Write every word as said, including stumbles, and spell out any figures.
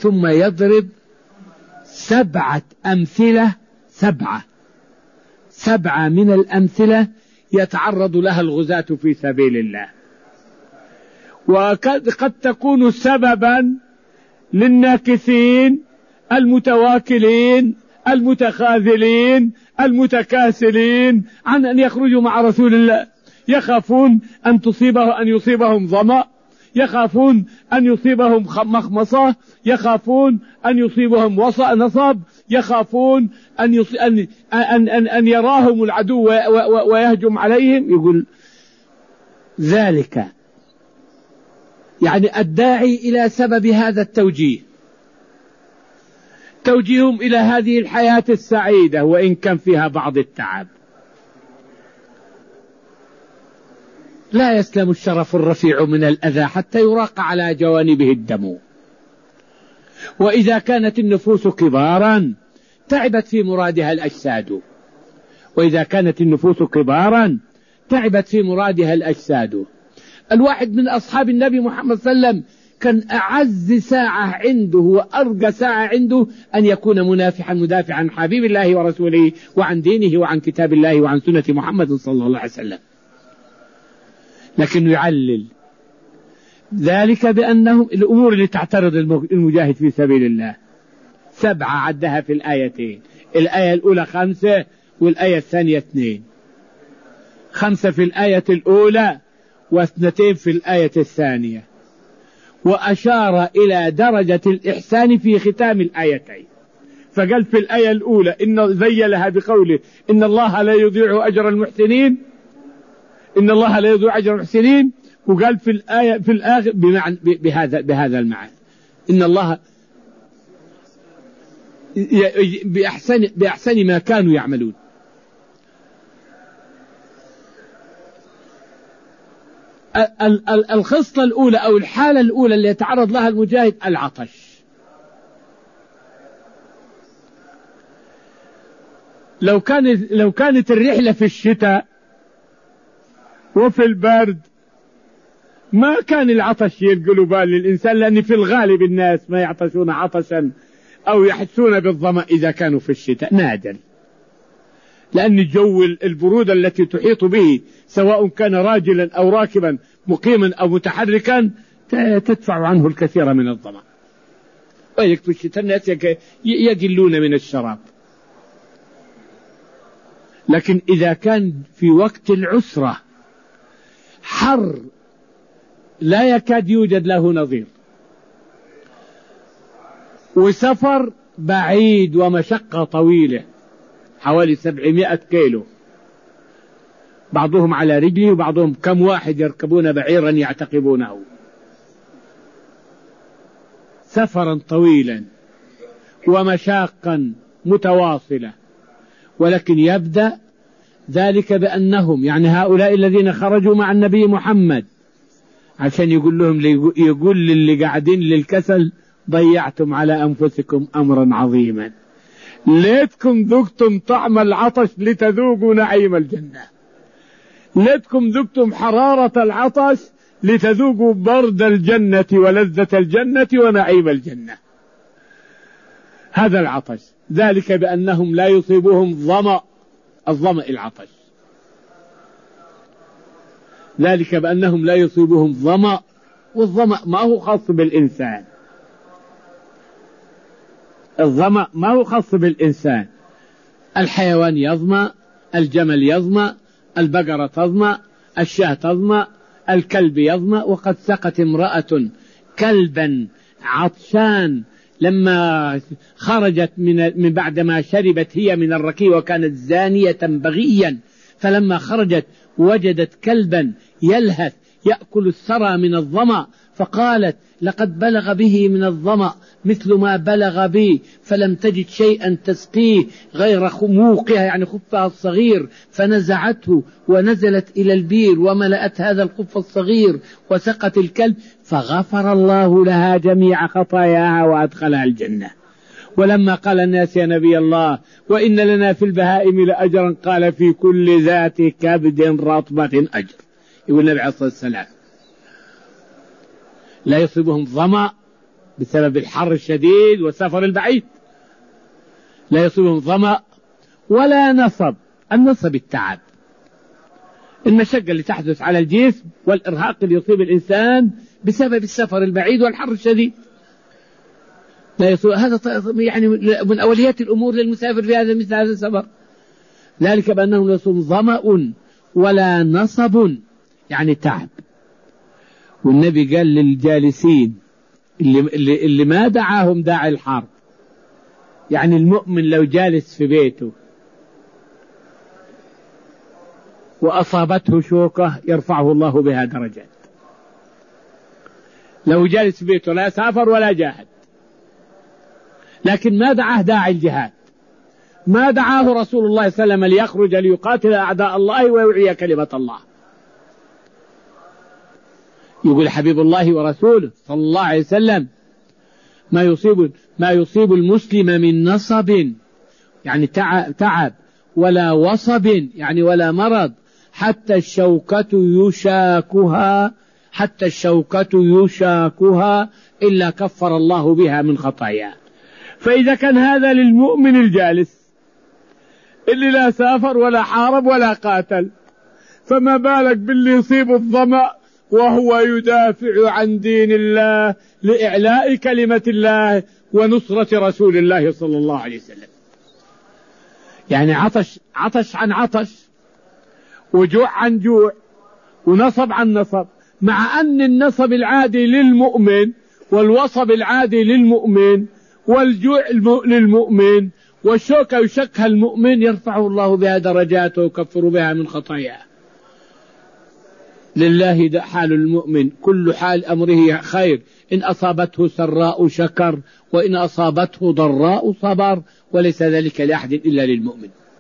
ثم يضرب سبعة أمثلة سبعة سبعة من الأمثلة يتعرض لها الغزاة في سبيل الله، وقد قد تكون سببا للناكثين المتواكلين المتخاذلين المتكاسلين عن أن يخرجوا مع رسول الله، يخافون أن تصيبه أن يصيبهم ظمأ، يخافون أن يصيبهم مخمصة، يخافون أن يصيبهم نصب، يخافون أن, يص... أن... أن... أن... أن يراهم العدو و... و... ويهجم عليهم. يقول ذلك يعني الداعي إلى سبب هذا التوجيه توجيههم إلى هذه الحياة السعيدة وإن كان فيها بعض التعب. لا يسلم الشرف الرفيع من الأذى حتى يراق على جوانبه الدم. وإذا كانت النفوس كبارا تعبت في مرادها الأجساد وإذا كانت النفوس كبارا تعبت في مرادها الأجساد. الواحد من أصحاب النبي محمد صلى الله عليه وسلم كان أعز ساعة عنده وأرقى ساعة عنده أن يكون منافحا مدافعا عن حبيب الله ورسوله وعن دينه وعن كتاب الله وعن سنة محمد صلى الله عليه وسلم، لكنه يعلل ذلك بأنهم الأمور اللي تعترض المجاهد في سبيل الله سبعة عدها في الآيتين، الآية الأولى خمسة والآية الثانية اثنين، خمسة في الآية الأولى واثنتين في الآية الثانية، وأشار إلى درجة الإحسان في ختام الآيتين، فقال في الآية الأولى إن زيلها بقوله إن الله لا يضيع أجر المحسنين إن الله لا يضيع أجر المحسنين، وقال في الآية في الآخر بمعنى بهذا بهذا المعنى إن الله بأحسن بأحسن ما كانوا يعملون. الخصلة الأولى أو الحالة الأولى اللي يتعرض لها المجاهد العطش. لو كانت لو كانت الرحلة في الشتاء وفي البرد ما كان العطش يلقوا بال للإنسان، لأن في الغالب الناس ما يعطشون عطشا أو يحسون بالظمأ إذا كانوا في الشتاء، نادر، لأن الجو البرودة التي تحيط به سواء كان راجلا أو راكبا مقيما أو متحركا تدفع عنه الكثير من الظمأ. ويكفي الشتاء الناس يقلون من الشراب، لكن إذا كان في وقت العسرة حر لا يكاد يوجد له نظير وسفر بعيد ومشقة طويلة حوالي سبعمائة كيلو، بعضهم على رجله وبعضهم كم واحد يركبون بعيرا يعتقبونه، سفرا طويلا ومشاقا متواصلة. ولكن يبدأ ذلك بأنهم يعني هؤلاء الذين خرجوا مع النبي محمد عشان يقول لهم يقول للي قاعدين للكسل ضيعتم على أنفسكم أمرا عظيما، ليتكم ذقتم طعم العطش لتذوقوا نعيم الجنة، ليتكم ذقتم حرارة العطش لتذوقوا برد الجنة ولذة الجنة ونعيم الجنة. هذا العطش، ذلك بأنهم لا يصيبهم ظمأ، الظمأ العطش، ذلك بأنهم لا يصيبهم ظمأ، والظمأ ما هو خاص بالإنسان، الظمأ ما هو خاص بالإنسان، الحيوان يظمأ، الجمل يظمأ، البقرة تظمأ، الشاة تظمأ، الكلب يظمأ. وقد سقت امرأة كلبا عطشان لما خرجت من من بعد ما شربت هي من الركي وكانت زانية بغيا، فلما خرجت وجدت كلبا يلهث يأكل الثرى من الظمأ، فقالت لقد بلغ به من الظمأ مثل ما بلغ بي، فلم تجد شيئا تسقيه غير موقها يعني خفها الصغير، فنزعته ونزلت إلى البير وملأت هذا الخف الصغير وسقت الكلب، فغفر الله لها جميع خطاياها وأدخلها الجنة. ولما قال الناس يا نبي الله وإن لنا في البهائم لأجرا، قال في كل ذات كبد رطبة أجر. يقول النبي عليه الصلاة والسلام لا يصيبهم ظمأ بسبب الحر الشديد والسفر البعيد، لا يصيبهم ظمأ ولا نصب. النصب التعب، المشقة اللي تحدث على الجسم والإرهاق اللي يصيب الإنسان بسبب السفر البعيد والحر الشديد. لا يصيب هذا يعني من أوليات الأمور للمسافر في هذا مثل هذا السفر، ذلك بأنه لا يصيب ظمأ ولا نصب يعني تعب. والنبي قال للجالسين اللي, اللي, اللي ما دعاهم داعي الحرب، يعني المؤمن لو جالس في بيته وأصابته شوكة يرفعه الله بها درجات. لو جالس في بيته لا سافر ولا جاهد، لكن ما دعاه داعي الجهاد، ما دعاه رسول الله صلى الله عليه وسلم ليخرج ليقاتل أعداء الله ويوعي كلمة الله. يقول حبيب الله ورسوله صلى الله عليه وسلم: ما يصيب ما يصيب المسلم من نصب يعني تعب ولا وصب يعني ولا مرض حتى الشوكة يشاكها حتى الشوكة يشاكها إلا كفر الله بها من خطاياه. فإذا كان هذا للمؤمن الجالس اللي لا سافر ولا حارب ولا قاتل، فما بالك باللي يصيب الظمأ وهو يدافع عن دين الله لإعلاء كلمة الله ونصرة رسول الله صلى الله عليه وسلم. يعني عطش عطش عن عطش، وجوع عن جوع، ونصب عن نصب، مع أن النصب العادي للمؤمن والوصب العادي للمؤمن والجوع للمؤمن والشوكة يشكها المؤمن يرفعه الله بها درجاته ويكفر بها من خطاياه. لله ده حال المؤمن، كل حال أمره خير، إن أصابته سراء شكر وإن أصابته ضراء صبر، وليس ذلك لأحد إلا للمؤمن.